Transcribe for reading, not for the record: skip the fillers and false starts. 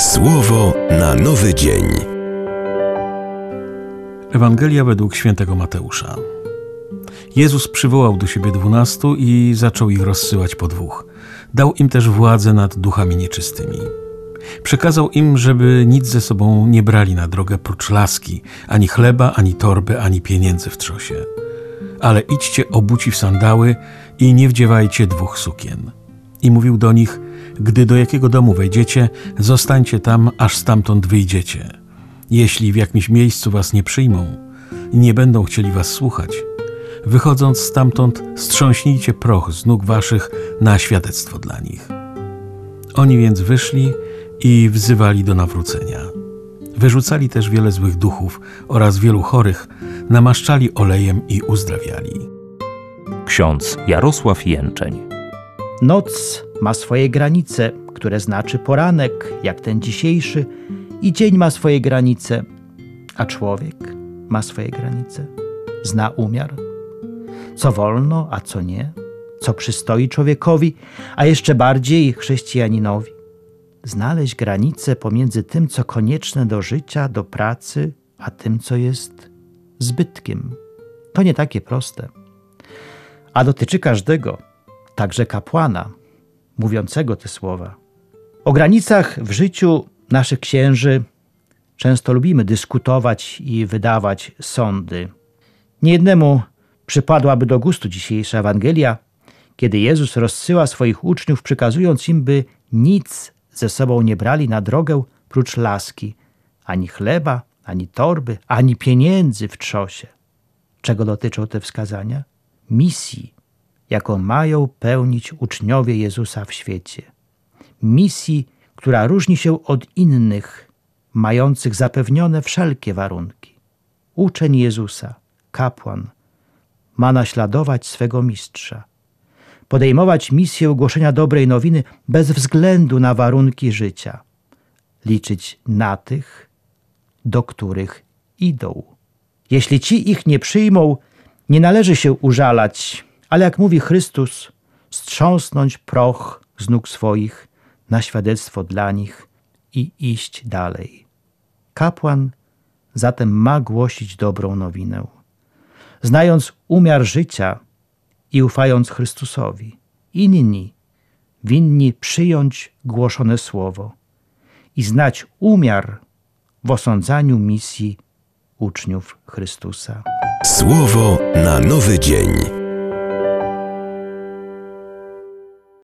Słowo na nowy dzień. Ewangelia według świętego Mateusza. Jezus przywołał do siebie 12 i zaczął ich rozsyłać po dwóch. Dał im też władzę nad duchami nieczystymi. Przekazał im, żeby nic ze sobą nie brali na drogę prócz laski, ani chleba, ani torby, ani pieniędzy w trzosie. Ale idźcie obuci w sandały i nie wdziewajcie 2 sukien. I mówił do nich: gdy do jakiego domu wejdziecie, zostańcie tam, aż stamtąd wyjdziecie. Jeśli w jakimś miejscu was nie przyjmą i nie będą chcieli was słuchać, wychodząc stamtąd, strząśnijcie proch z nóg waszych na świadectwo dla nich. Oni więc wyszli i wzywali do nawrócenia. Wyrzucali też wiele złych duchów oraz wielu chorych, namaszczali olejem i uzdrawiali. Ksiądz Jarosław Jęczeń. Noc ma swoje granice, które znaczy poranek, jak ten dzisiejszy, i dzień ma swoje granice, a człowiek ma swoje granice. Zna umiar, co wolno, a co nie, co przystoi człowiekowi, a jeszcze bardziej chrześcijaninowi. Znaleźć granice pomiędzy tym, co konieczne do życia, do pracy, a tym, co jest zbytkiem. To nie takie proste. A dotyczy każdego, także kapłana, mówiącego te słowa. O granicach w życiu naszych księży często lubimy dyskutować i wydawać sądy. Niejednemu przypadłaby do gustu dzisiejsza Ewangelia, kiedy Jezus rozsyła swoich uczniów, przykazując im, by nic ze sobą nie brali na drogę prócz laski, ani chleba, ani torby, ani pieniędzy w trzosie. Czego dotyczą te wskazania? Misji, jaką mają pełnić uczniowie Jezusa w świecie. Misji, która różni się od innych, mających zapewnione wszelkie warunki. Uczeń Jezusa, kapłan, ma naśladować swego mistrza, podejmować misję głoszenia dobrej nowiny bez względu na warunki życia, liczyć na tych, do których idą. Jeśli ci ich nie przyjmą, nie należy się użalać, ale jak mówi Chrystus, strząsnąć proch z nóg swoich na świadectwo dla nich i iść dalej. Kapłan zatem ma głosić dobrą nowinę, znając umiar życia i ufając Chrystusowi. Inni winni przyjąć głoszone słowo i znać umiar w osądzaniu misji uczniów Chrystusa. Słowo na nowy dzień.